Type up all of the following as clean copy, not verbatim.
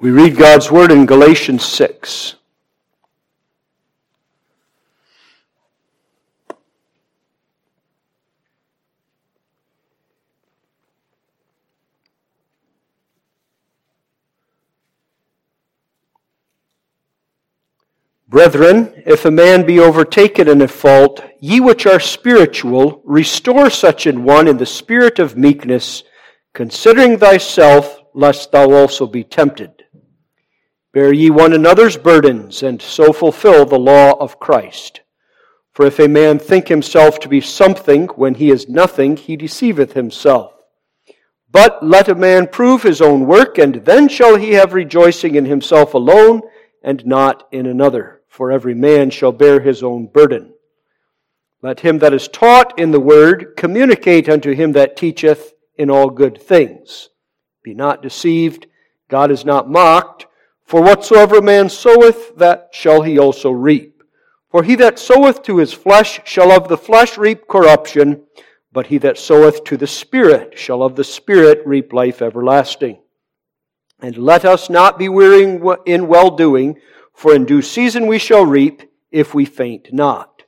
We read God's Word in Galatians 6. Brethren, if a man be overtaken in a fault, ye which are spiritual, restore such an one in the spirit of meekness, considering thyself, lest thou also be tempted. Bear ye one another's burdens, and so fulfill the law of Christ. For if a man think himself to be something when he is nothing, he deceiveth himself. But let a man prove his own work, and then shall he have rejoicing in himself alone, and not in another. For every man shall bear his own burden. Let him that is taught in the word communicate unto him that teacheth in all good things. Be not deceived, God is not mocked. For whatsoever a man soweth, that shall he also reap. For he that soweth to his flesh shall of the flesh reap corruption, but he that soweth to the Spirit shall of the Spirit reap life everlasting. And let us not be weary in well-doing, for in due season we shall reap, if we faint not.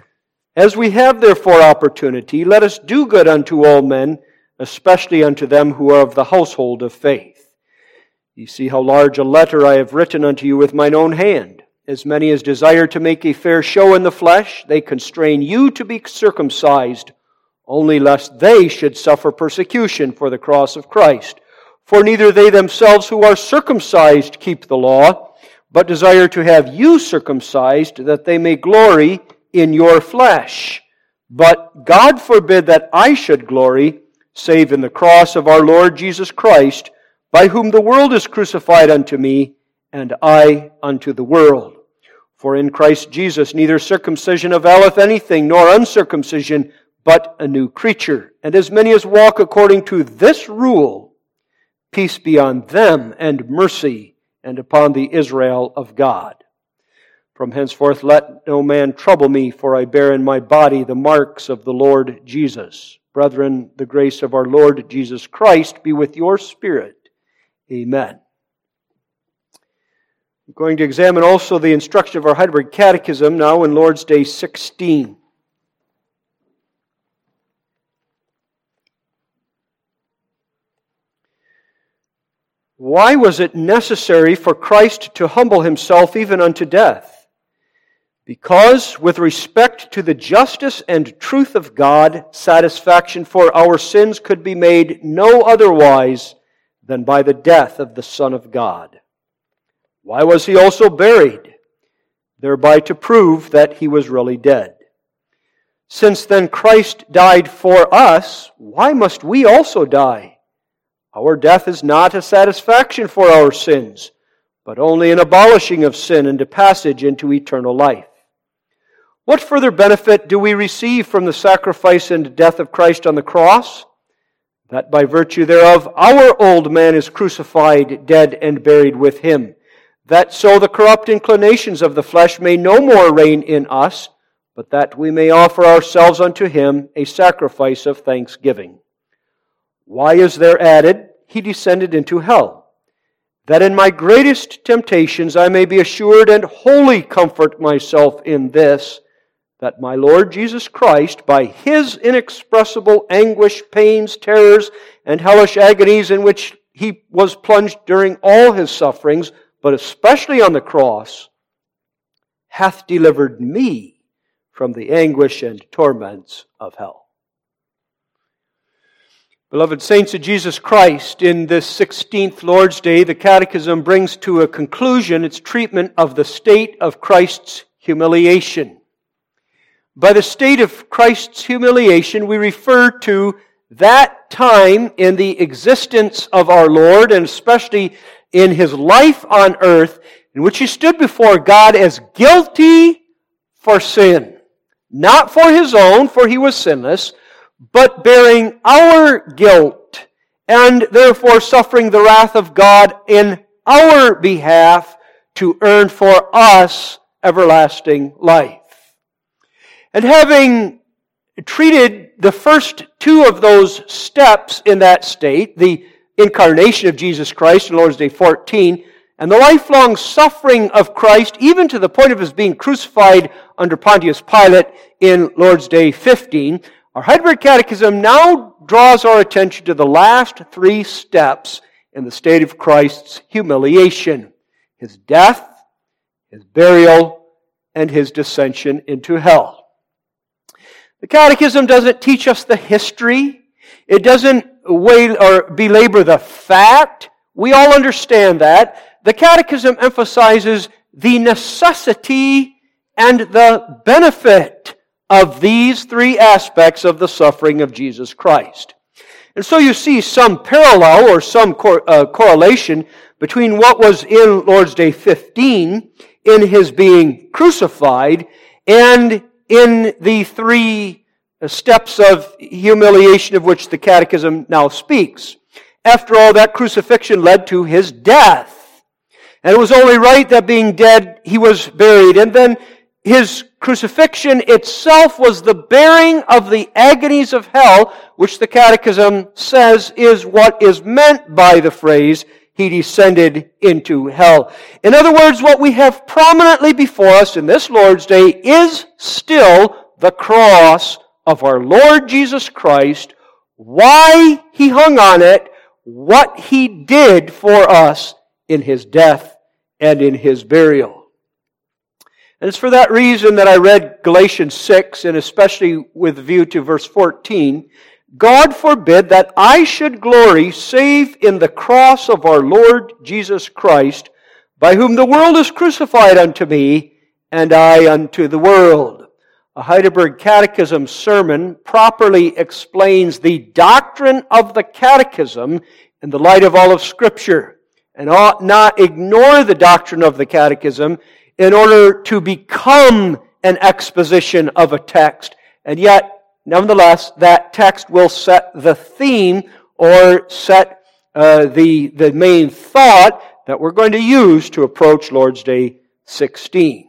As we have therefore opportunity, let us do good unto all men, especially unto them who are of the household of faith. Ye see how large a letter I have written unto you with mine own hand. As many as desire to make a fair show in the flesh, they constrain you to be circumcised, only lest they should suffer persecution for the cross of Christ. For neither they themselves who are circumcised keep the law, but desire to have you circumcised, that they may glory in your flesh. But God forbid that I should glory, save in the cross of our Lord Jesus Christ, by whom the world is crucified unto me, and I unto the world. For in Christ Jesus neither circumcision availeth anything, nor uncircumcision, but a new creature. And as many as walk according to this rule, peace be on them, and mercy, and upon the Israel of God. From henceforth let no man trouble me, for I bear in my body the marks of the Lord Jesus. Brethren, the grace of our Lord Jesus Christ be with your spirit. Amen. I'm going to examine also the instruction of our Heidelberg Catechism now in Lord's Day 16. Why was it necessary for Christ to humble himself even unto death? Because, with respect to the justice and truth of God, satisfaction for our sins could be made no otherwise than by the death of the Son of God. Why was he also buried? Thereby to prove that he was really dead. Since then Christ died for us, why must we also die? Our death is not a satisfaction for our sins, but only an abolishing of sin and a passage into eternal life. What further benefit do we receive from the sacrifice and death of Christ on the cross? That by virtue thereof our old man is crucified, dead, and buried with him, that so the corrupt inclinations of the flesh may no more reign in us, but that we may offer ourselves unto him a sacrifice of thanksgiving. Why is there added, he descended into hell? That in my greatest temptations I may be assured and wholly comfort myself in this, that my Lord Jesus Christ, by his inexpressible anguish, pains, terrors, and hellish agonies in which he was plunged during all his sufferings, but especially on the cross, hath delivered me from the anguish and torments of hell. Beloved saints of Jesus Christ, in this 16th Lord's Day, the Catechism brings to a conclusion its treatment of the state of Christ's humiliation. By the state of Christ's humiliation, we refer to that time in the existence of our Lord, and especially in his life on earth, in which he stood before God as guilty for sin. Not for his own, for he was sinless, but bearing our guilt, and therefore suffering the wrath of God in our behalf to earn for us everlasting life. And having treated the first two of those steps in that state, the incarnation of Jesus Christ in Lord's Day 14, and the lifelong suffering of Christ, even to the point of his being crucified under Pontius Pilate in Lord's Day 15, our Heidelberg Catechism now draws our attention to the last three steps in the state of Christ's humiliation: his death, his burial, and his descension into hell. The Catechism doesn't teach us the history. It doesn't belabor the fact. We all understand that. The Catechism emphasizes the necessity and the benefit of these three aspects of the suffering of Jesus Christ. And so you see some parallel or some correlation between what was in Lord's Day 15 in his being crucified and in the three steps of humiliation of which the Catechism now speaks. After all, that crucifixion led to his death. And it was only right that being dead, he was buried. And then his crucifixion itself was the bearing of the agonies of hell, which the Catechism says is what is meant by the phrase, he descended into hell. In other words, what we have prominently before us in this Lord's Day is still the cross of our Lord Jesus Christ, why he hung on it, what he did for us in his death and in his burial. And it's for that reason that I read Galatians 6, and especially with view to verse 14, God forbid that I should glory save in the cross of our Lord Jesus Christ, by whom the world is crucified unto me, and I unto the world. A Heidelberg Catechism sermon properly explains the doctrine of the Catechism in the light of all of Scripture, and ought not ignore the doctrine of the Catechism in order to become an exposition of a text. And yet, nevertheless, that text will set the theme or set the main thought that we're going to use to approach Lord's Day 16.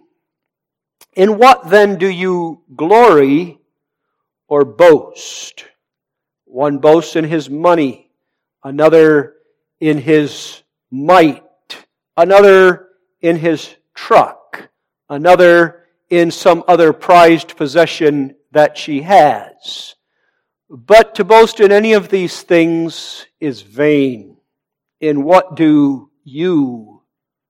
In what then do you glory or boast? One boasts in his money, another in his might, another in his truck, another in some other prized possession that she has. But to boast in any of these things is vain. In what do you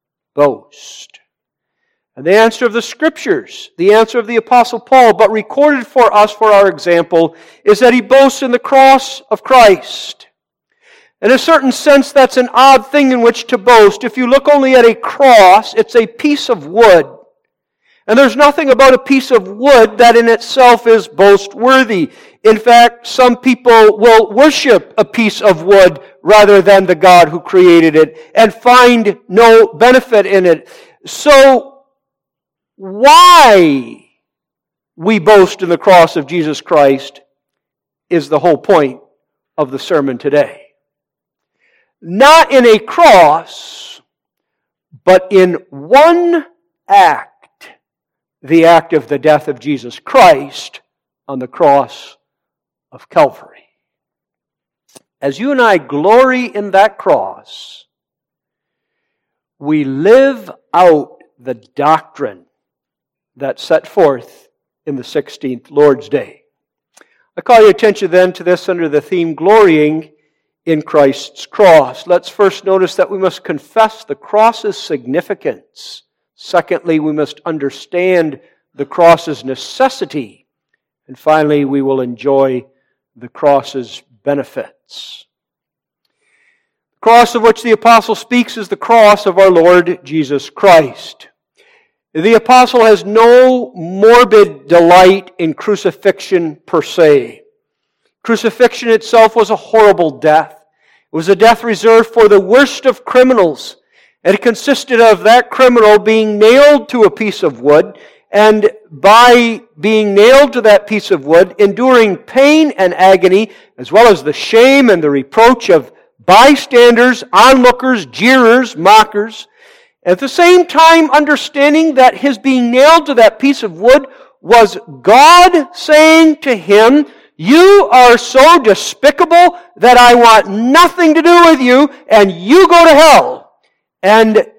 boast? And the answer of the Scriptures, the answer of the Apostle Paul, but recorded for us for our example, is that he boasts in the cross of Christ. In a certain sense, that's an odd thing in which to boast. If you look only at a cross, it's a piece of wood. And there's nothing about a piece of wood that in itself is boast-worthy. In fact, some people will worship a piece of wood rather than the God who created it and find no benefit in it. So, why we boast in the cross of Jesus Christ is the whole point of the sermon today. Not in a cross, but in one act, the act of the death of Jesus Christ on the cross of Calvary. As you and I glory in that cross, we live out the doctrine that's set forth in the 16th Lord's Day. I call your attention then to this under the theme, glorying in Christ's cross. Let's first notice that we must confess the cross's significance. Secondly, we must understand the cross's necessity. And finally, we will enjoy the cross's benefits. The cross of which the apostle speaks is the cross of our Lord Jesus Christ. The apostle has no morbid delight in crucifixion per se. Crucifixion itself was a horrible death. It was a death reserved for the worst of criminals. And it consisted of that criminal being nailed to a piece of wood, and by being nailed to that piece of wood, enduring pain and agony, as well as the shame and the reproach of bystanders, onlookers, jeerers, mockers. At the same time, understanding that his being nailed to that piece of wood was God saying to him, "You are so despicable that I want nothing to do with you, and you go to hell." And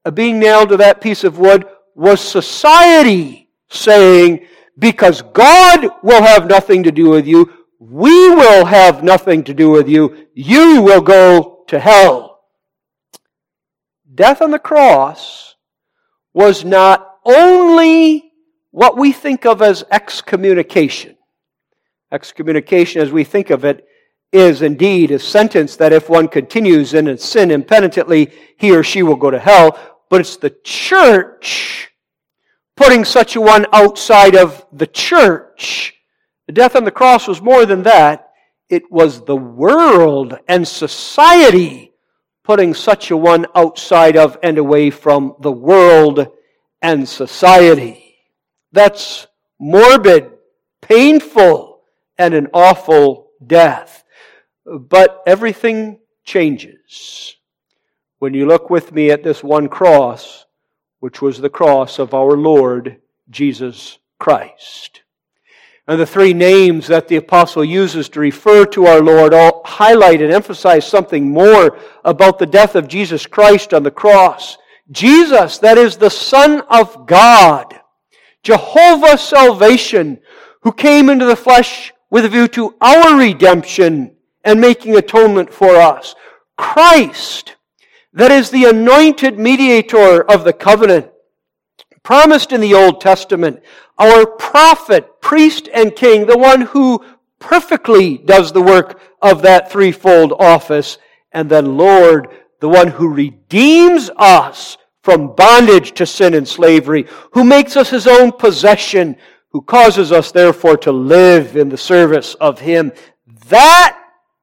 being nailed to that piece of wood was society saying, because God will have nothing to do with you, we will have nothing to do with you, you will go to hell. Death on the cross was not only what we think of as excommunication. Excommunication, as we think of it, is indeed a sentence that if one continues in a sin impenitently, he or she will go to hell. But it's the church putting such a one outside of the church. The death on the cross was more than that. It was the world and society putting such a one outside of and away from the world and society. That's morbid, painful, and an awful death. But everything changes when you look with me at this one cross, which was the cross of our Lord Jesus Christ. And the three names that the apostle uses to refer to our Lord all highlight and emphasize something more about the death of Jesus Christ on the cross. Jesus, that is the Son of God, Jehovah salvation, who came into the flesh with a view to our redemption and making atonement for us. Christ, that is the anointed mediator of the covenant, promised in the Old Testament, our prophet, priest, and king, the one who perfectly does the work of that threefold office, and then Lord, the one who redeems us from bondage to sin and slavery, who makes us His own possession, who causes us therefore to live in the service of Him. That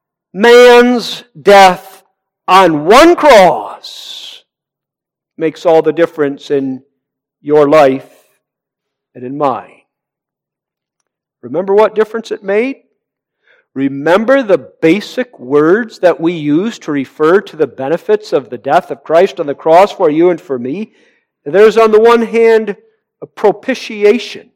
man's death on one cross makes all the difference in your life and in mine. Remember what difference it made? Remember the basic words that we use to refer to the benefits of the death of Christ on the cross for you and for me? There's on the one hand a propitiation.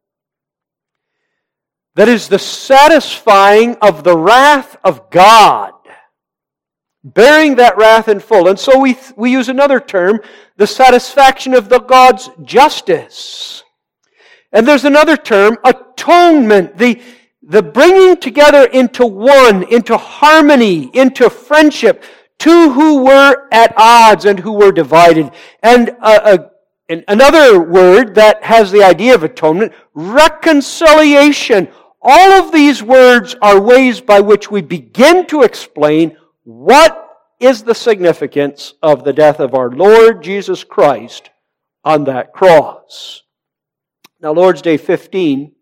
That is the satisfying of the wrath of God. Bearing that wrath in full. And so we use another term, the satisfaction of the God's justice. And there's another term, atonement, the bringing together into one, into harmony, into friendship, two who were at odds and who were divided. And another word that has the idea of atonement, reconciliation. All of these words are ways by which we begin to explain what is the significance of the death of our Lord Jesus Christ on that cross. Now, Lord's Day 16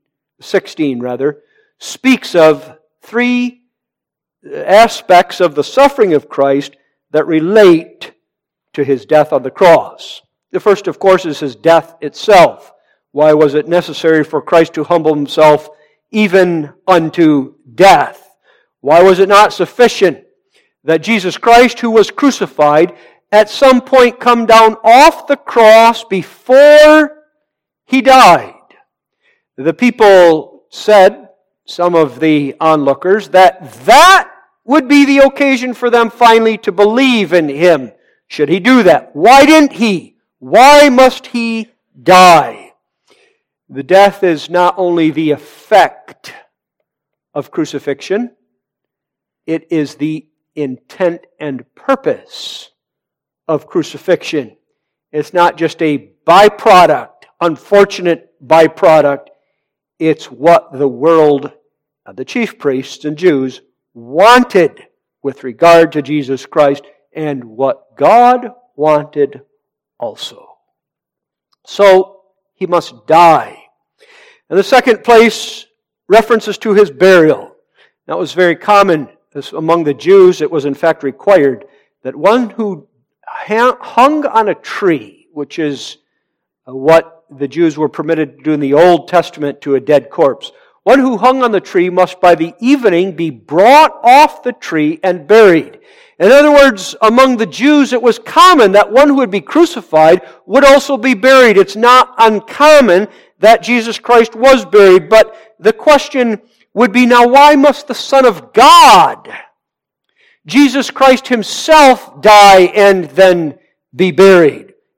speaks of three aspects of the suffering of Christ that relate to His death on the cross. The first, of course, is His death itself. Why was it necessary for Christ to humble Himself even unto death? Why was it not sufficient that Jesus Christ, who was crucified, at some point come down off the cross before He died? The people said, some of the onlookers, that would be the occasion for them finally to believe in Him. Should He do that? Why didn't He? Why must He die? The death is not only the effect of crucifixion, it is the intent and purpose of crucifixion. It's not just a byproduct, unfortunate byproduct. It's what the world, the chief priests and Jews, wanted with regard to Jesus Christ and what God wanted also. So, He must die. In the second place, references to His burial. That was very common among the Jews. It was in fact required that one who hung on a tree, which is what the Jews were permitted to do in the Old Testament to a dead corpse, one who hung on the tree must by the evening be brought off the tree and buried. In other words, among the Jews it was common that one who would be crucified would also be buried. It's not uncommon that Jesus Christ was buried, but the question would be, now why must the Son of God, Jesus Christ Himself, die and then be buried?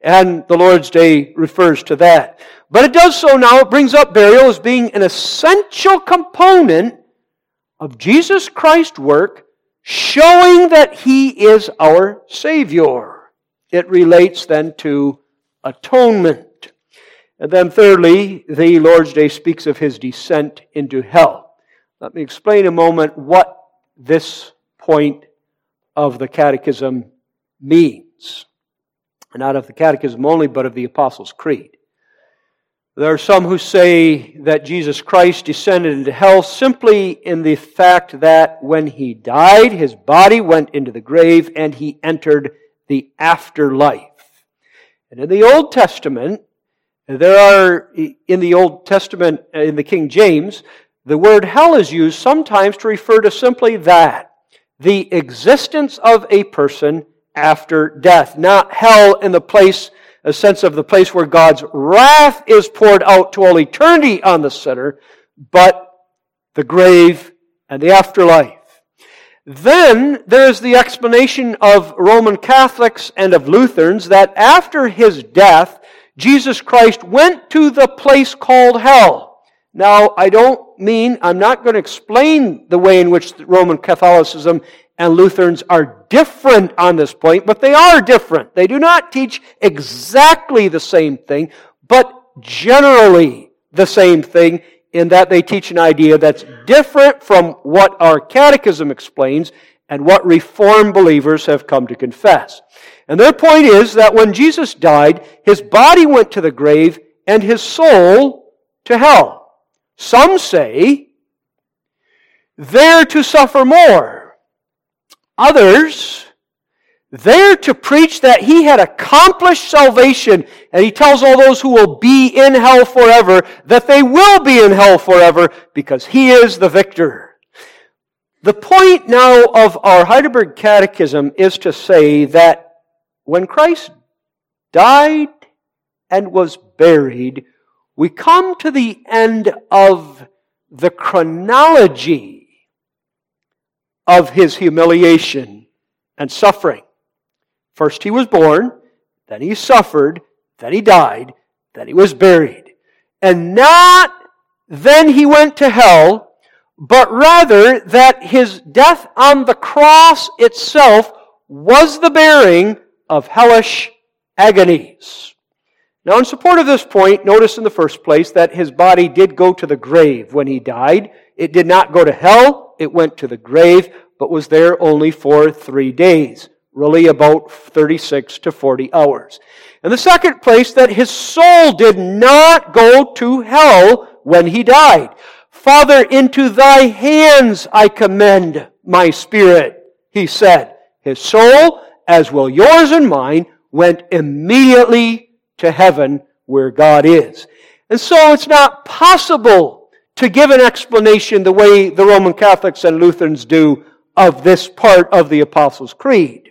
And the Lord's Day refers to that. But it does so now. It brings up burial as being an essential component of Jesus Christ's work, showing that He is our Savior. It relates then to atonement. And then thirdly, the Lord's Day speaks of His descent into hell. Let me explain a moment what this point of the Catechism means. Not of the Catechism only, but of the Apostles' Creed. There are some who say that Jesus Christ descended into hell simply in the fact that when He died, His body went into the grave and He entered the afterlife. And in the Old Testament, in the King James, the word hell is used sometimes to refer to simply that, the existence of a person after death. Not hell in a sense of the place where God's wrath is poured out to all eternity on the sinner, but the grave and the afterlife. Then there is the explanation of Roman Catholics and of Lutherans that after His death, Jesus Christ went to the place called hell. Now, I'm not going to explain the way in which Roman Catholicism and Lutherans are different on this point, but they are different. They do not teach exactly the same thing, but generally the same thing in that they teach an idea that's different from what our Catechism explains and what Reformed believers have come to confess. And their point is that when Jesus died, His body went to the grave and His soul to hell. Some say, there to suffer more. Others, there to preach that He had accomplished salvation, and He tells all those who will be in hell forever that they will be in hell forever because He is the victor. The point now of our Heidelberg Catechism is to say that when Christ died and was buried, we come to the end of the chronology of His humiliation and suffering. First He was born, then He suffered, then He died, then He was buried. And not then He went to hell, but rather that His death on the cross itself was the bearing of hellish agonies. Now, in support of this point, notice in the first place that His body did go to the grave when He died. It did not go to hell. It went to the grave, but was there only for 3 days, really about 36 to 40 hours. In the second place, that His soul did not go to hell when He died. Father, into Thy hands I commend my spirit, He said. His soul, as will yours and mine, went immediately to heaven where God is. And so it's not possible to give an explanation the way the Roman Catholics and Lutherans do of this part of the Apostles' Creed.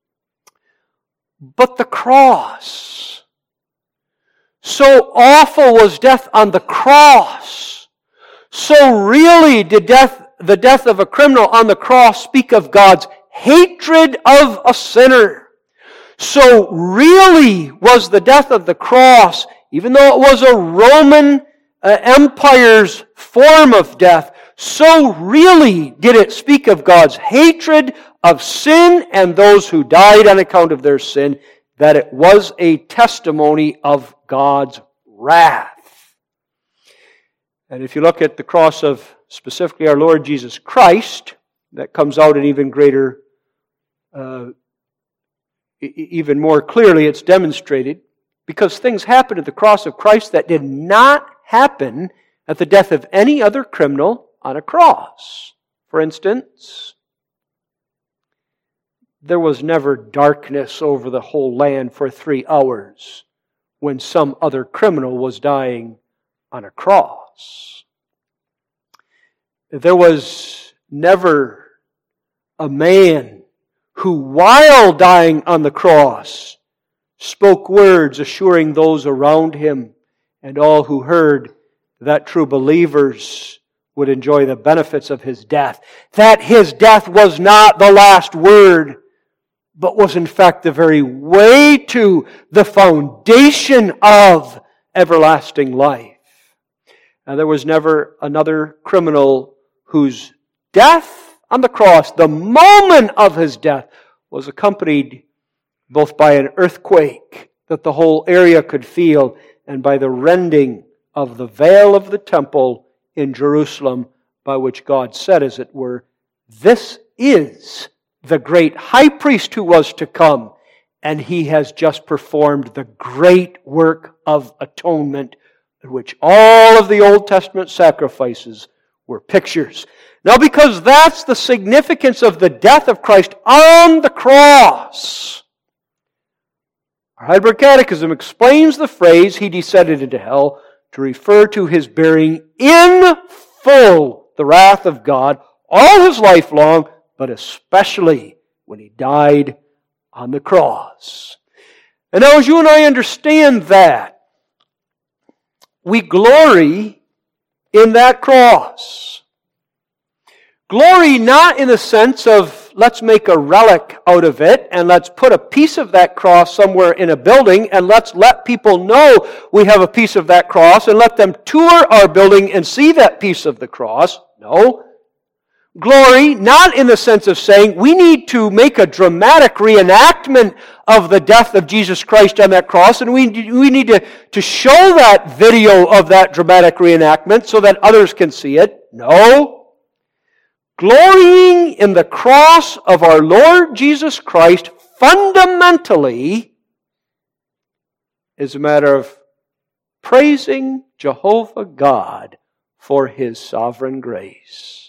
But the cross, so awful was death on the cross, so really did the death of a criminal on the cross speak of God's hatred of a sinner. So really was the death of the cross, even though it was a Roman Empire's form of death, so really did it speak of God's hatred of sin and those who died on account of their sin, that it was a testimony of God's wrath. And if you look at the cross of specifically our Lord Jesus Christ, that comes out in even greater, even more clearly it's demonstrated, because things happened at the cross of Christ that did not happen at the death of any other criminal on a cross. For instance, there was never darkness over the whole land for 3 hours when some other criminal was dying on a cross. There was never a man who, while dying on the cross, spoke words assuring those around him and all who heard that true believers would enjoy the benefits of His death. That His death was not the last word, but was in fact the very way to the foundation of everlasting life. And there was never another criminal whose death on the cross, the moment of his death, was accompanied both by an earthquake that the whole area could feel and by the rending of the veil of the temple in Jerusalem, by which God said, as it were, "This is the great high priest who was to come, and he has just performed the great work of atonement," in which all of the Old Testament sacrifices were pictures. Now, because that's the significance of the death of Christ on the cross, our Heidelberg Catechism explains the phrase, "He descended into hell," to refer to His bearing in full the wrath of God all His life long, but especially when He died on the cross. And now, as you and I understand that, we glory in that cross. Glory not in the sense of let's make a relic out of it and let's put a piece of that cross somewhere in a building and let's let people know we have a piece of that cross and let them tour our building and see that piece of the cross. No. Glory not in the sense of saying we need to make a dramatic reenactment of the death of Jesus Christ on that cross and we need to show that video of that dramatic reenactment so that others can see it. No. Glorying in the cross of our Lord Jesus Christ fundamentally is a matter of praising Jehovah God for His sovereign grace.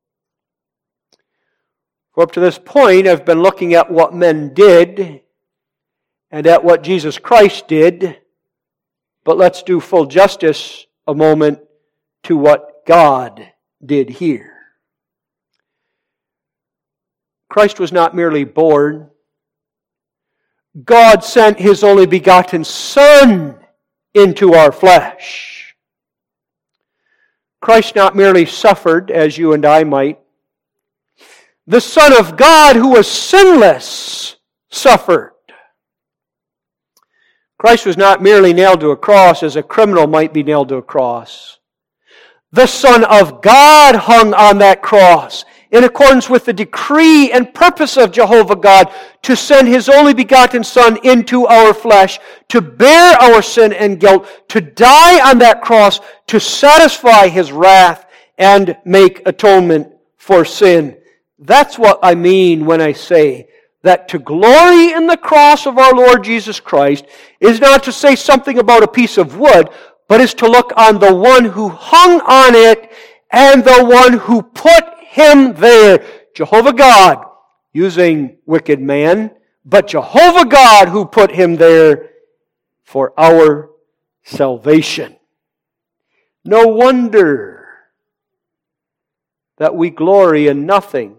For up to this point, I've been looking at what men did and at what Jesus Christ did, but let's do full justice a moment to what God did here. Christ was not merely born. God sent His only begotten Son into our flesh. Christ not merely suffered, as you and I might. The Son of God, who was sinless, suffered. Christ was not merely nailed to a cross as a criminal might be nailed to a cross. The Son of God hung on that cross in accordance with the decree and purpose of Jehovah God to send His only begotten Son into our flesh, to bear our sin and guilt, to die on that cross, to satisfy His wrath and make atonement for sin. That's what I mean when I say that to glory in the cross of our Lord Jesus Christ is not to say something about a piece of wood, but is to look on the one who hung on it and the one who put Him there. Jehovah God, using wicked man, but Jehovah God who put Him there for our salvation. No wonder that we glory in nothing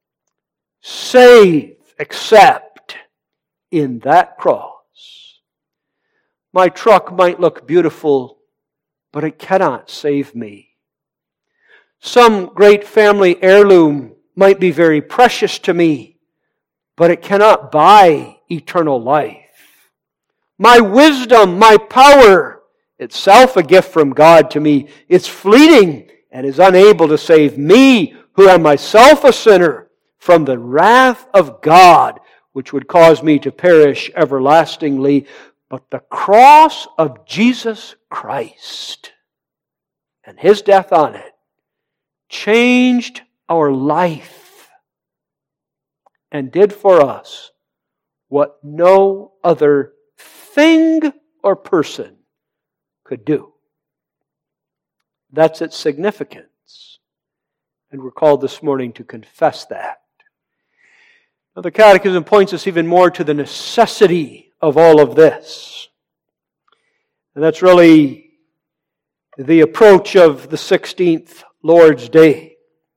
save except in that cross. My truck might look beautiful, but it cannot save me. Some great family heirloom might be very precious to me, but it cannot buy eternal life. My wisdom, my power, itself a gift from God to me, it's fleeting and is unable to save me, who am myself a sinner, from the wrath of God, which would cause me to perish everlastingly. But the cross of Jesus Christ and His death on it changed our life and did for us what no other thing or person could do. That's its significance. And we're called this morning to confess that. Now, the Catechism points us even more to the necessity of all of this. And that's really the approach of the 16th Lord's Day.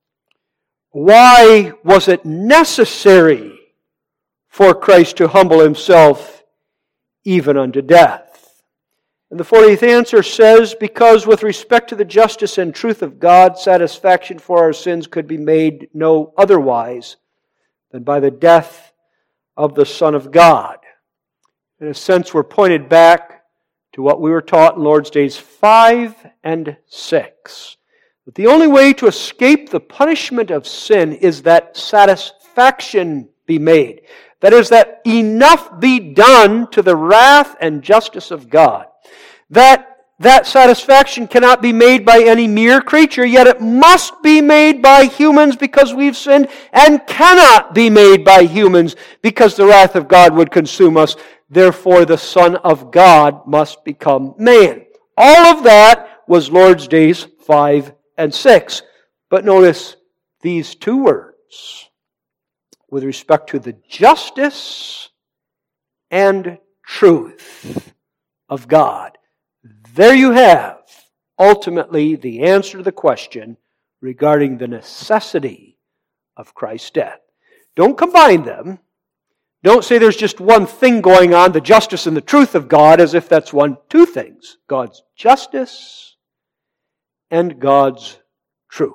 Why was it necessary for Christ to humble Himself even unto death? And the 40th answer says, because with respect to the justice and truth of God, satisfaction for our sins could be made no otherwise than by the death of the Son of God. In a sense, we're pointed back to what we were taught in Lord's Days 5 and 6. But the only way to escape the punishment of sin is that satisfaction be made. That is, that enough be done to the wrath and justice of God. That satisfaction cannot be made by any mere creature, yet it must be made by humans because we've sinned, and cannot be made by humans because the wrath of God would consume us. Therefore, the Son of God must become man. All of that was Lord's Days 5 and 6. But notice these two words with respect to the justice and truth of God. There you have, ultimately, the answer to the question regarding the necessity of Christ's death. Don't combine them. Don't say there's just one thing going on, the justice and the truth of God, as if that's two things. God's justice and God's truth.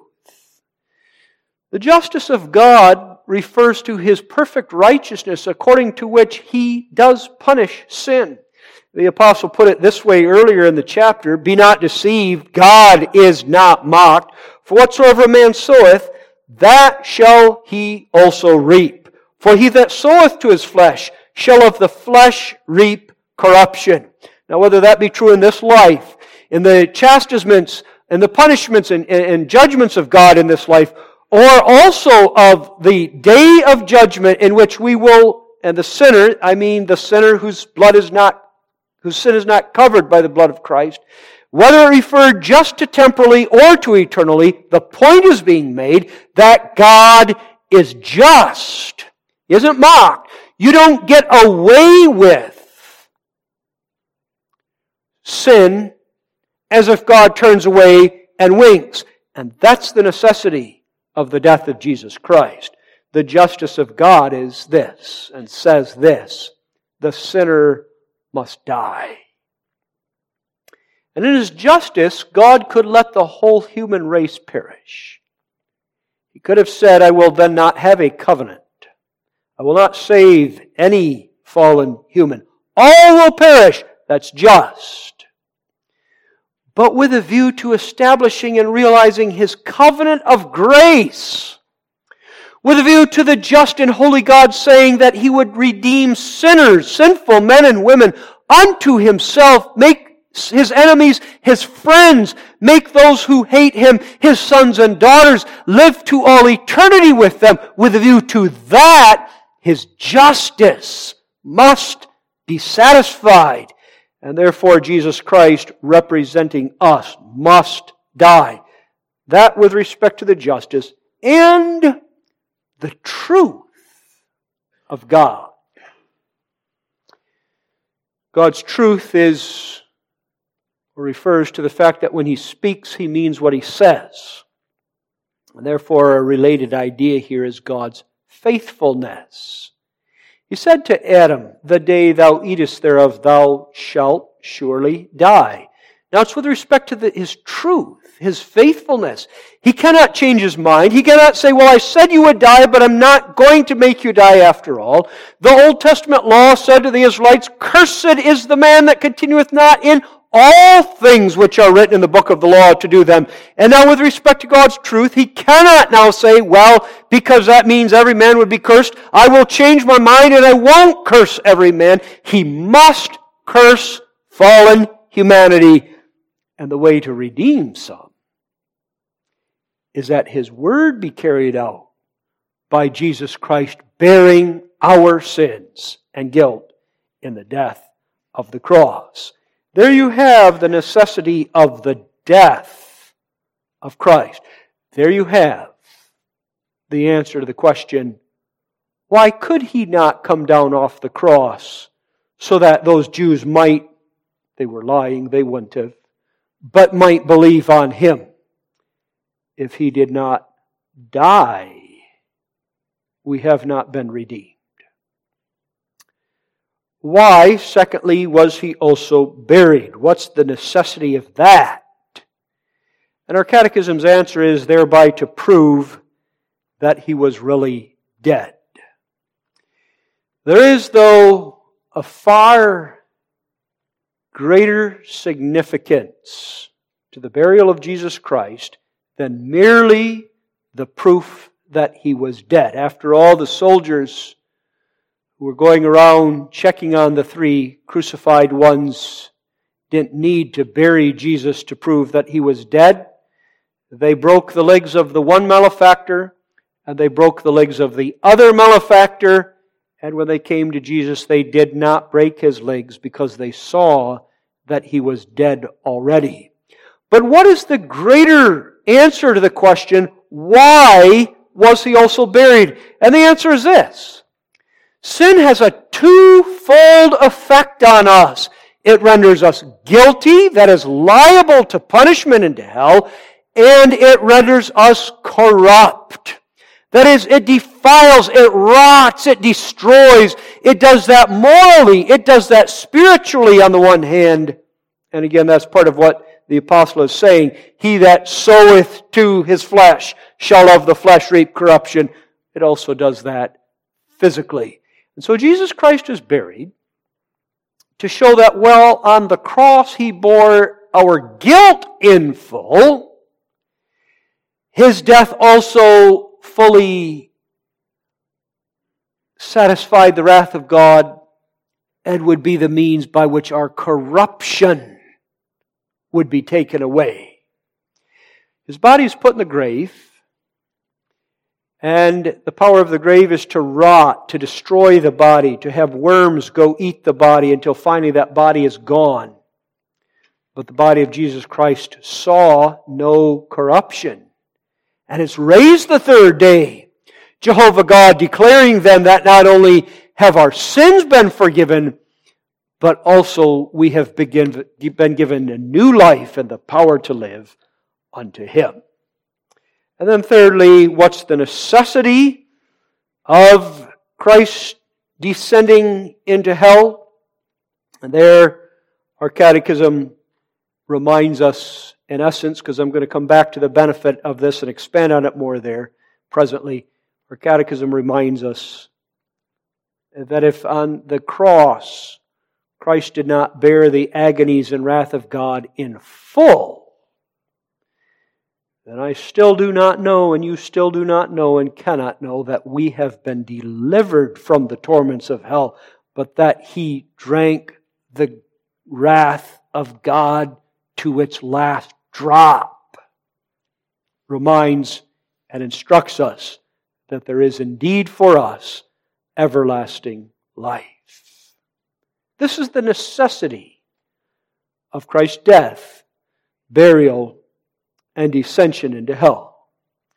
The justice of God refers to His perfect righteousness, according to which He does punish sin. The apostle put it this way earlier in the chapter, "Be not deceived, God is not mocked. For whatsoever a man soweth, that shall he also reap. For he that soweth to his flesh shall of the flesh reap corruption." Now, whether that be true in this life, in the chastisements and the punishments and judgments of God in this life, or also of the day of judgment in which we will, and the sinner, I mean the sinner whose sin is not covered by the blood of Christ, whether it referred just to temporally or to eternally, the point is being made that God is just. He isn't mocked. You don't get away with sin as if God turns away and winks. And that's the necessity of the death of Jesus Christ. The justice of God is this, and says this: the sinner must die. And in His justice, God could let the whole human race perish. He could have said, "I will then not have a covenant. I will not save any fallen human. All will perish." That's just. But with a view to establishing and realizing His covenant of grace, with a view to the just and holy God saying that He would redeem sinners, sinful men and women, unto Himself, make His enemies His friends, make those who hate Him His sons and daughters, live to all eternity with them. With a view to that, His justice must be satisfied. And therefore, Jesus Christ, representing us, must die. That with respect to the justice and the truth of God. God's truth is, or refers to the fact that when He speaks, He means what He says. And therefore, a related idea here is God's faithfulness. He said to Adam, "The day thou eatest thereof, thou shalt surely die." Now it's with respect to His truth, His faithfulness. He cannot change His mind. He cannot say, "Well, I said you would die, but I'm not going to make you die after all." The Old Testament law said to the Israelites, "Cursed is the man that continueth not in all things which are written in the book of the law to do them." And now with respect to God's truth, He cannot now say, "Well, because that means every man would be cursed, I will change my mind and I won't curse every man." He must curse fallen humanity. And the way to redeem some is that His word be carried out by Jesus Christ bearing our sins and guilt in the death of the cross. There you have the necessity of the death of Christ. There you have the answer to the question, why could He not come down off the cross so that those Jews might, they were lying, they wouldn't have, but might believe on Him? If He did not die, we have not been redeemed. Why, secondly, was He also buried? What's the necessity of that? And our catechism's answer is thereby to prove that He was really dead. There is, though, a far greater significance to the burial of Jesus Christ than merely the proof that He was dead. After all, the soldiers who were going around checking on the three crucified ones didn't need to bury Jesus to prove that He was dead. They broke the legs of the one malefactor, and they broke the legs of the other malefactor, and when they came to Jesus, they did not break His legs because they saw that He was dead already. But what is the greater answer to the question, why was He also buried? And the answer is this: sin has a twofold effect on us. It renders us guilty, that is liable to punishment and to hell, and it renders us corrupt. That is, it defiles, it rots, it destroys. It does that morally, it does that spiritually on the one hand. And again, that's part of what the apostle is saying. He that soweth to his flesh shall of the flesh reap corruption. It also does that physically. And so Jesus Christ is buried to show that, well, on the cross He bore our guilt in full. His death also fully satisfied the wrath of God and would be the means by which our corruption would be taken away. His body is put in the grave, and the power of the grave is to rot, to destroy the body, to have worms go eat the body until finally that body is gone. But the body of Jesus Christ saw no corruption. And it's raised the third day. Jehovah God declaring then that not only have our sins been forgiven, but also we have been given a new life and the power to live unto Him. And then thirdly, what's the necessity of Christ descending into hell? And there, our catechism reminds us, in essence, because I'm going to come back to the benefit of this and expand on it more there presently. Our catechism reminds us that if on the cross Christ did not bear the agonies and wrath of God in full, then I still do not know, and you still do not know and cannot know, that we have been delivered from the torments of hell, but that He drank the wrath of God to its last drop. Reminds and instructs us that there is indeed for us everlasting life. This is the necessity of Christ's death, burial, and descension into hell.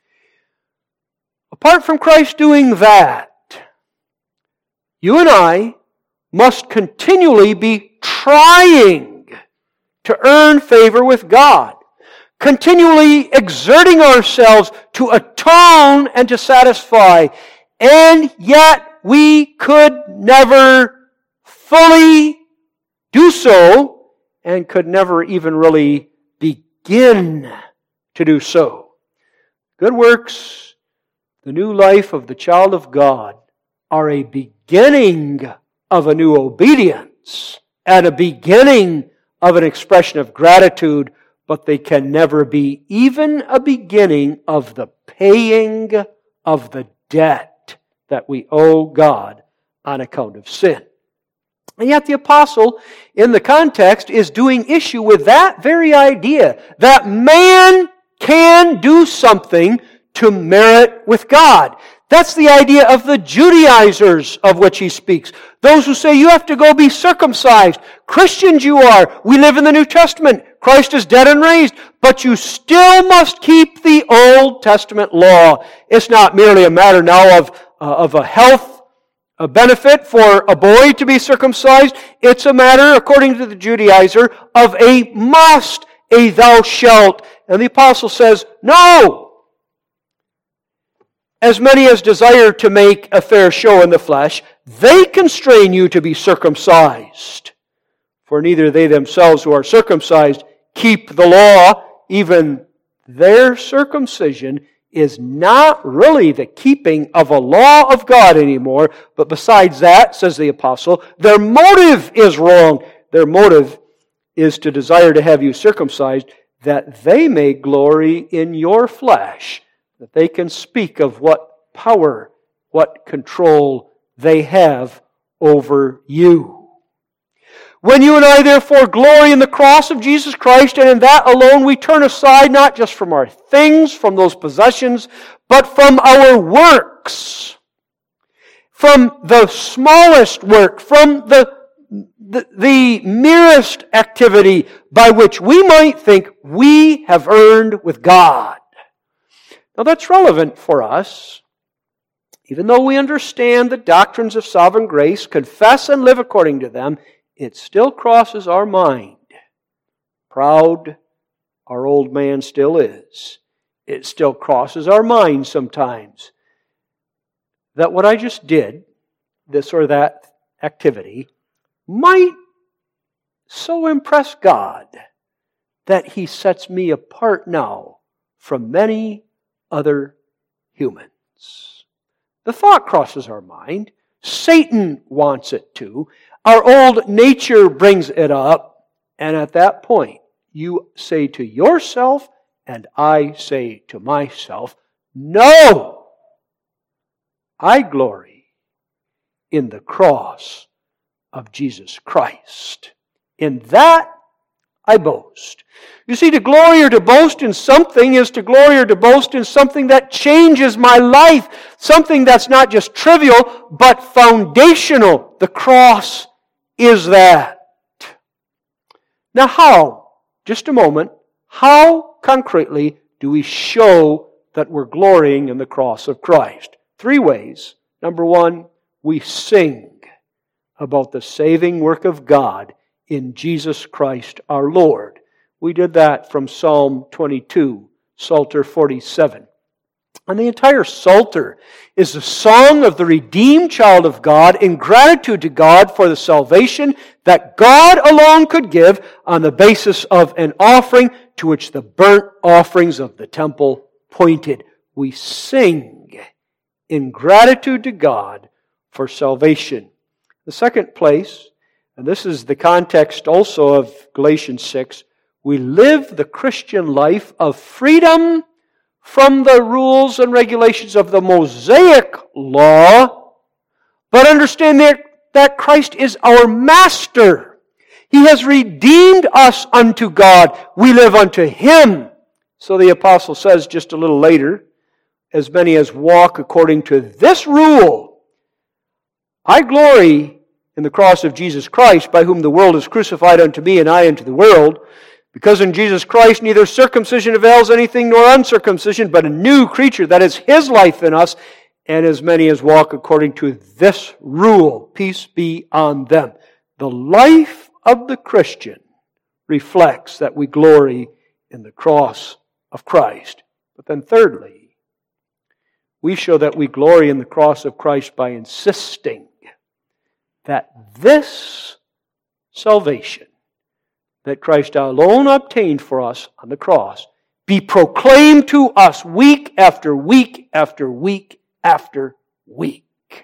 Apart from Christ doing that, you and I must continually be trying to earn favor with God, continually exerting ourselves to atone and to satisfy, and yet we could never fully do so and could never even really begin to do so. Good works, the new life of the child of God, are a beginning of a new obedience and a beginning of an expression of gratitude, but they can never be even a beginning of the paying of the debt that we owe God on account of sin. And yet the apostle, in the context, is doing issue with that very idea, that man can do something to merit with God. That's the idea of the Judaizers of which he speaks. Those who say you have to go be circumcised. Christians you are. We live in the New Testament. Christ is dead and raised. But you still must keep the Old Testament law. It's not merely a matter now of a health a benefit for a boy to be circumcised. It's a matter, according to the Judaizer, of a must, a thou shalt. And the apostle says, no! As many as desire to make a fair show in the flesh, they constrain you to be circumcised. For neither they themselves who are circumcised keep the law, even their circumcision is not really the keeping of a law of God anymore, but besides that, says the apostle, their motive is wrong. Their motive is to desire to have you circumcised, that they may glory in your flesh, that they can speak of what power, what control they have over you. When you and I therefore glory in the cross of Jesus Christ, and in that alone we turn aside not just from our things, from those possessions, but from our works, from the smallest work, from the merest activity by which we might think we have earned with God. Now that's relevant for us. Even though we understand the doctrines of sovereign grace, confess and live according to them, it still crosses our mind. Proud, our old man still is. It still crosses our mind sometimes that what I just did, this or that activity, might so impress God that He sets me apart now from many other humans. The thought crosses our mind. Satan wants it to. Our old nature brings it up. And at that point, you say to yourself, and I say to myself, no! I glory in the cross of Jesus Christ. In that I boast. You see, to glory or to boast in something is to glory or to boast in something that changes my life. Something that's not just trivial, but foundational. The cross is that. Now how, just a moment, how concretely do we show that we're glorying in the cross of Christ? 3 ways. Number 1, we sing about the saving work of God in Jesus Christ our Lord. We did that from Psalm 22, Psalter 47. And the entire Psalter is the song of the redeemed child of God in gratitude to God for the salvation that God alone could give on the basis of an offering to which the burnt offerings of the temple pointed. We sing in gratitude to God for salvation. The second place, and this is the context also of Galatians 6, we live the Christian life of freedom from the rules and regulations of the Mosaic law, but understand that Christ is our master. He has redeemed us unto God. We live unto Him. So the apostle says just a little later, as many as walk according to this rule, I glory in the cross of Jesus Christ, by whom the world is crucified unto me, and I unto the world. Because in Jesus Christ neither circumcision avails anything nor uncircumcision, but a new creature, that is His life in us, and as many as walk according to this rule, peace be on them. The life of the Christian reflects that we glory in the cross of Christ. But then thirdly, we show that we glory in the cross of Christ by insisting that this salvation that Christ alone obtained for us on the cross be proclaimed to us week after week after week after week.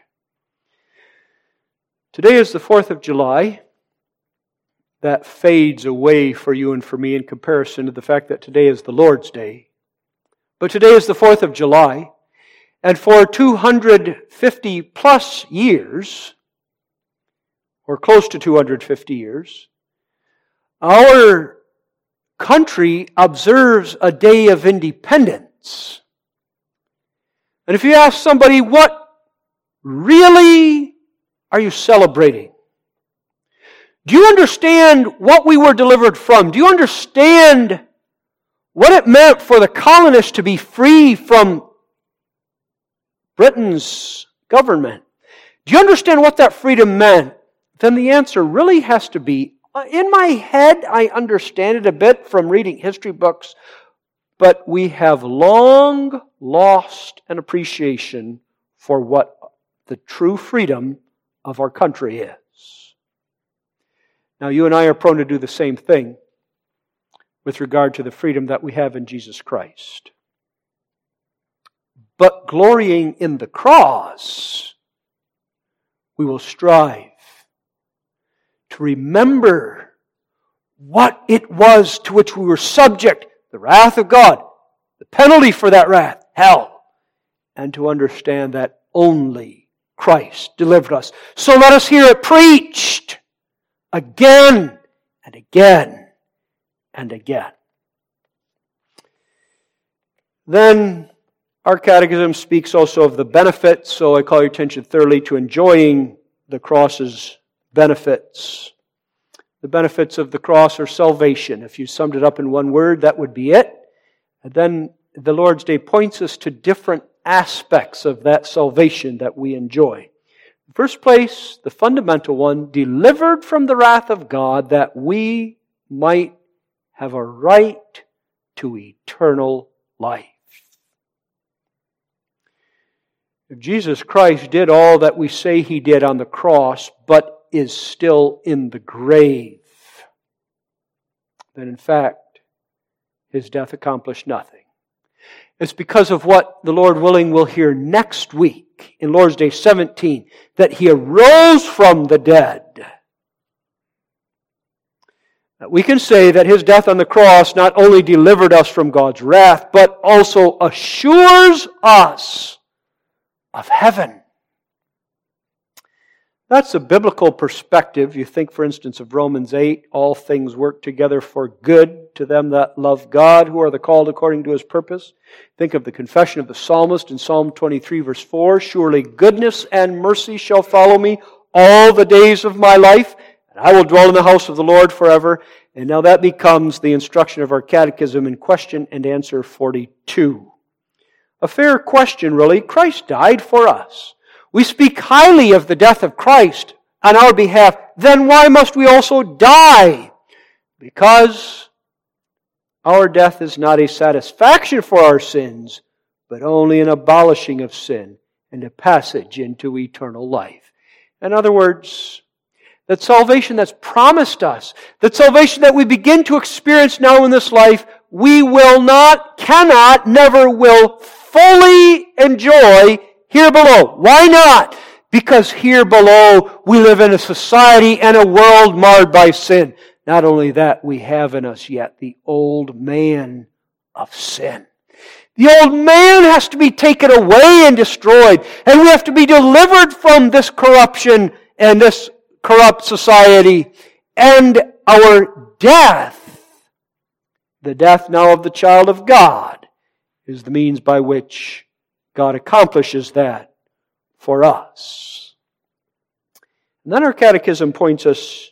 Today is the 4th of July. That fades away for you and for me in comparison to the fact that today is the Lord's Day. But today is the 4th of July, and for 250 plus years, or close to 250 years, our country observes a day of independence. And if you ask somebody, what really are you celebrating? Do you understand what we were delivered from? Do you understand what it meant for the colonists to be free from Britain's government? Do you understand what that freedom meant? Then the answer really has to be, in my head, I understand it a bit from reading history books, but we have long lost an appreciation for what the true freedom of our country is. Now, you and I are prone to do the same thing with regard to the freedom that we have in Jesus Christ. but glorying in the cross, we will strive to remember what it was to which we were subject, the wrath of God, the penalty for that wrath, hell, and to understand that only Christ delivered us. So let us hear it preached again and again and again. Then our catechism speaks also of the benefits, so I call your attention thirdly to enjoying the cross's benefits. The benefits of the cross are salvation. If you summed it up in one word, that would be it. And then the Lord's Day points us to different aspects of that salvation that we enjoy. In the first place, the fundamental one, delivered from the wrath of God that we might have a right to eternal life. If Jesus Christ did all that we say He did on the cross, but is still in the grave, then in fact, His death accomplished nothing. It's because of what the Lord willing we'll hear next week in Lord's Day 17, that He arose from the dead. We can say that His death on the cross not only delivered us from God's wrath, but also assures us of heaven. That's a biblical perspective. You think, for instance, of Romans 8, all things work together for good to them that love God, who are the called according to His purpose. Think of the confession of the psalmist in Psalm 23, verse 4, surely goodness and mercy shall follow me all the days of my life, and I will dwell in the house of the Lord forever. And now that becomes the instruction of our catechism in question and answer 42. A fair question, really. Christ died for us. We speak highly of the death of Christ on our behalf. Then why must we also die? Because our death is not a satisfaction for our sins, but only an abolishing of sin and a passage into eternal life. In other words, that salvation that's promised us, that salvation that we begin to experience now in this life, we will not, cannot, never will fully enjoy here below. Why not? Because here below we live in a society and a world marred by sin. Not only that, we have in us yet the old man of sin. The old man has to be taken away and destroyed. And we have to be delivered from this corruption and this corrupt society. And our death, the death now of the child of God, is the means by which God accomplishes that for us. And then our catechism points us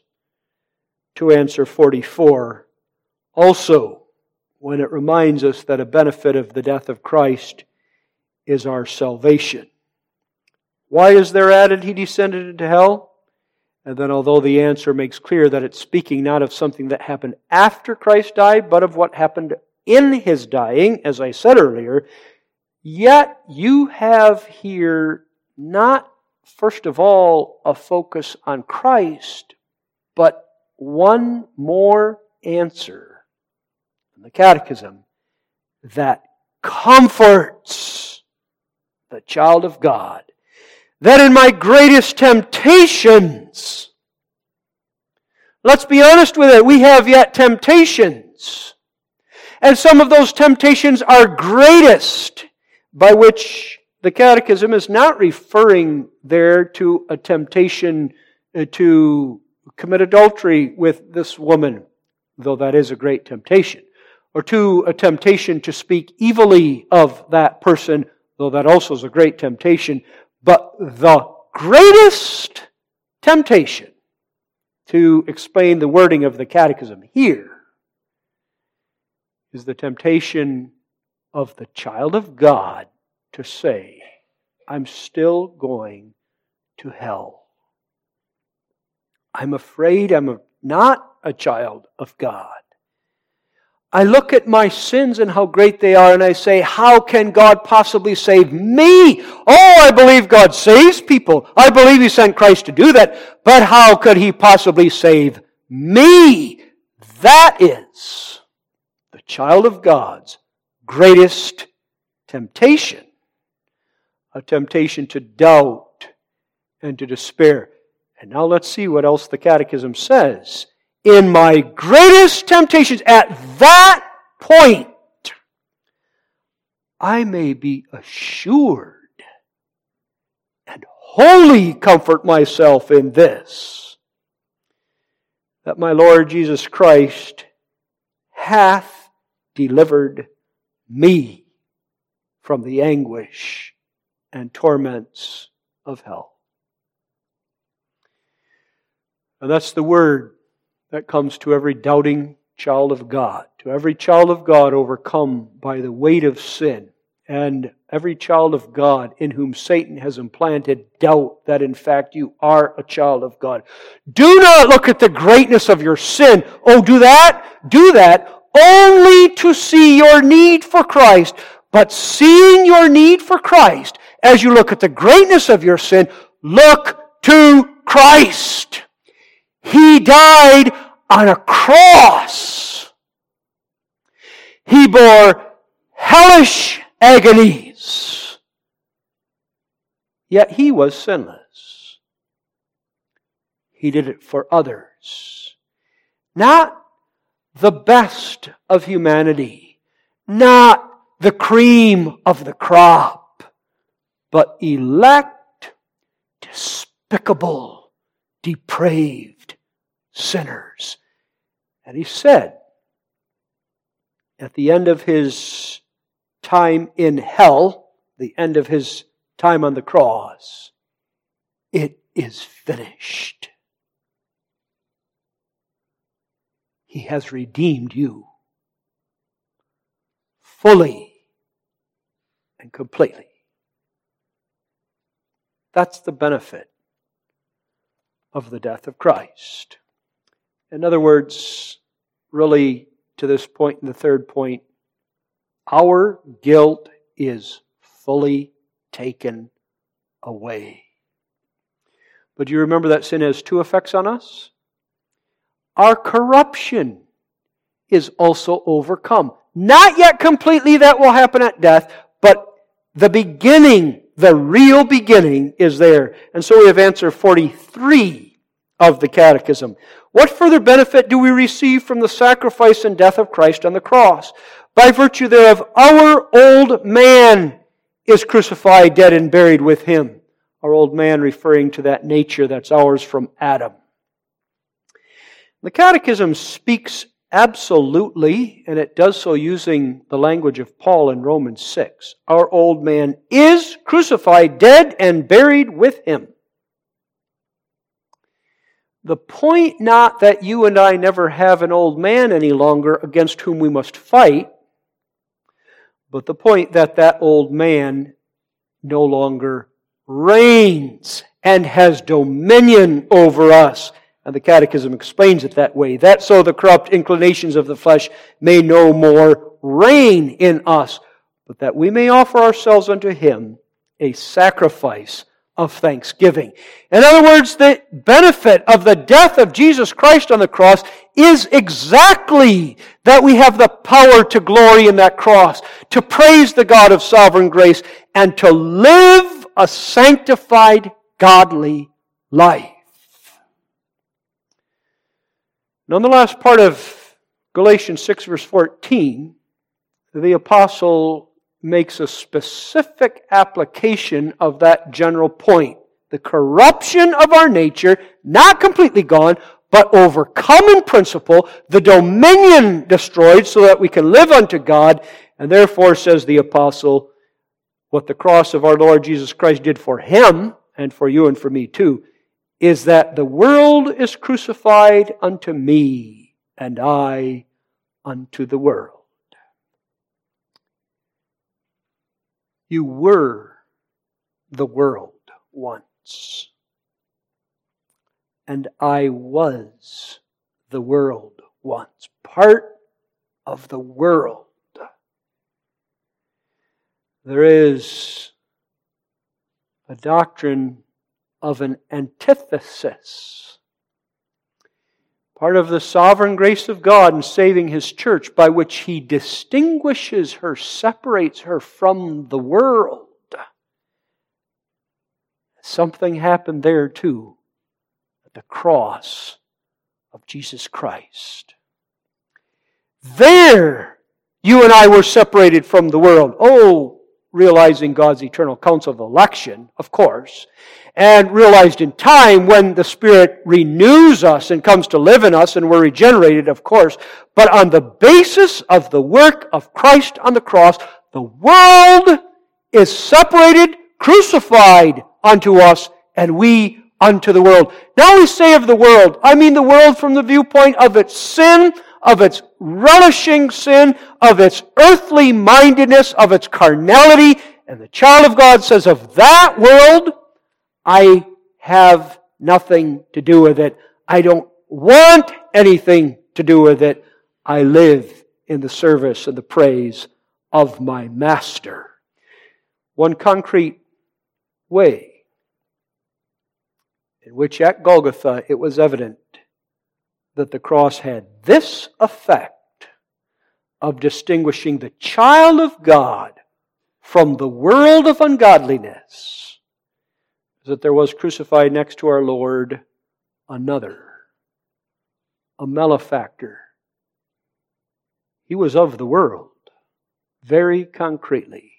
to answer 44 also, when it reminds us that a benefit of the death of Christ is our salvation. Why is there added He descended into hell? And then although the answer makes clear that it's speaking not of something that happened after Christ died, but of what happened in His dying, as I said earlier, yet you have here not, first of all, a focus on Christ, but one more answer in the Catechism that comforts the child of God. That in my greatest temptations, let's be honest with it, we have yet temptations. And some of those temptations are greatest, by which the Catechism is not referring there to a temptation to commit adultery with this woman, though that is a great temptation, or to a temptation to speak evilly of that person, though that also is a great temptation. But the greatest temptation, to explain the wording of the Catechism here, is the temptation of the child of God to say, I'm still going to hell. I'm afraid I'm not a child of God. I look at my sins and how great they are, and I say, how can God possibly save me? Oh, I believe God saves people. I believe He sent Christ to do that. But how could He possibly save me? That is the child of God's greatest temptation. a temptation to doubt and to despair. And now let's see what else the Catechism says. In my greatest temptations, at that point, I may be assured and wholly comfort myself in this, that my Lord Jesus Christ hath delivered me from the anguish and torments of hell. And that's the word that comes to every doubting child of God, to every child of God overcome by the weight of sin, and every child of God in whom Satan has implanted doubt that in fact you are a child of God. Do not look at the greatness of your sin. Oh, do that only to see your need for Christ. But seeing your need for Christ, as you look at the greatness of your sin, look to Christ. He died on a cross. He bore hellish agonies. Yet He was sinless. He did it for others. Not the best of humanity. Not the cream of the crop. But elect, despicable, depraved sinners. And He said, at the end of His time in hell, the end of His time on the cross, it is finished. He has redeemed you fully and completely. That's the benefit of the death of Christ. In other words, really to this point, in the third point, our guilt is fully taken away. But do you remember that sin has two effects on us? Our corruption is also overcome. Not yet completely, that will happen at death, but the beginning, the real beginning is there. And so we have answer 43 of the Catechism. What further benefit do we receive from the sacrifice and death of Christ on the cross? By virtue thereof, our old man is crucified, dead, and buried with Him. Our old man referring to that nature that's ours from Adam. The Catechism speaks absolutely, and it does so using the language of Paul in Romans 6. Our old man is crucified, dead, and buried with Him. The point not that you and I never have an old man any longer against whom we must fight, but the point that that old man no longer reigns and has dominion over us. And the Catechism explains it that way. That so the corrupt inclinations of the flesh may no more reign in us, but that we may offer ourselves unto Him a sacrifice of thanksgiving. In other words, the benefit of the death of Jesus Christ on the cross is exactly that we have the power to glory in that cross, to praise the God of sovereign grace, and to live a sanctified, godly life. Now, in the last part of Galatians 6, verse 14, the apostle makes a specific application of that general point. The corruption of our nature, not completely gone, but overcome in principle, the dominion destroyed so that we can live unto God, and therefore, says the apostle, what the cross of our Lord Jesus Christ did for Him, and for you and for me too, is that the world is crucified unto me, and I unto the world. You were the world once, and I was the world once, part of the world. There is a doctrine of an antithesis, part of the sovereign grace of God in saving His church, by which He distinguishes her, separates her from the world, Something happened there too, at the cross of Jesus Christ. There, you and I were separated from the world. Oh, realizing God's eternal counsel of election, of course, and realized in time when the Spirit renews us and comes to live in us and we're regenerated, of course. But on the basis of the work of Christ on the cross, the world is separated, crucified unto us, and we unto the world. Now we say of the world, I mean the world from the viewpoint of its sin, of its relishing sin, of its earthly mindedness, of its carnality. And the child of God says, of that world, I have nothing to do with it. I don't want anything to do with it. I live in the service and the praise of my Master. One concrete way in which at Golgotha it was evident that the cross had this effect of distinguishing the child of God from the world of ungodliness, is that there was crucified next to our Lord another, a malefactor. He was of the world, very concretely.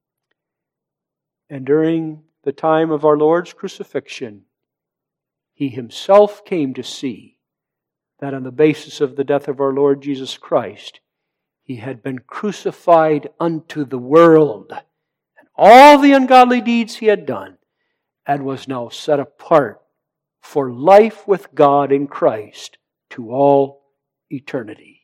And during the time of our Lord's crucifixion, He Himself came to see that on the basis of the death of our Lord Jesus Christ, He had been crucified unto the world and all the ungodly deeds He had done, and was now set apart for life with God in Christ to all eternity.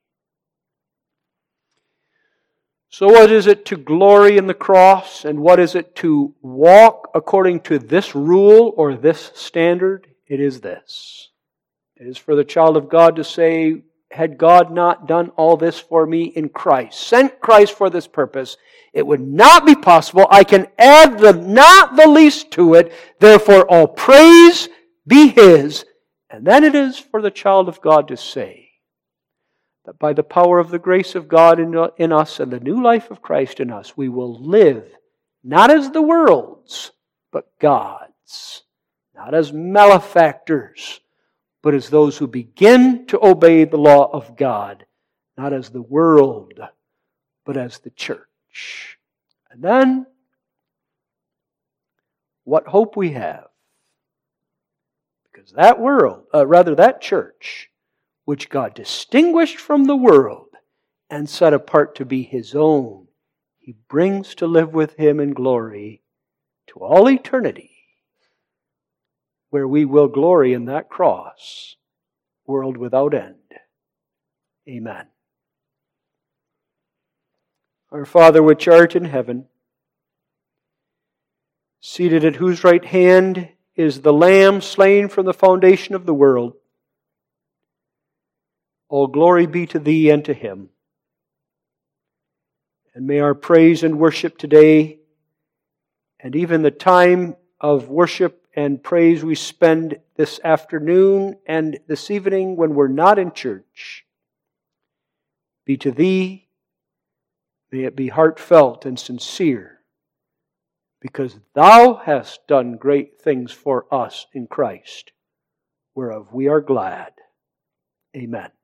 So what is it to glory in the cross, and what is it to walk according to this rule or this standard? It is this. It is for the child of God to say, had God not done all this for me in Christ, sent Christ for this purpose, it would not be possible. I can add not the least to it. Therefore, all praise be His. And then it is for the child of God to say that by the power of the grace of God in us and the new life of Christ in us, we will live not as the world's, but God's. Not as malefactors, but as those who begin to obey the law of God, not as the world, but as the church. And then, what hope we have. Because that world, that church, which God distinguished from the world and set apart to be His own, He brings to live with Him in glory to all eternity, where we will glory in that cross, world without end. Amen. Our Father which art in heaven, seated at whose right hand is the Lamb slain from the foundation of the world, all glory be to Thee and to Him. And may our praise and worship today, and even the time of worship and praise we spend this afternoon and this evening when we're not in church, be to Thee. May it be heartfelt and sincere, because Thou hast done great things for us in Christ, whereof we are glad. Amen.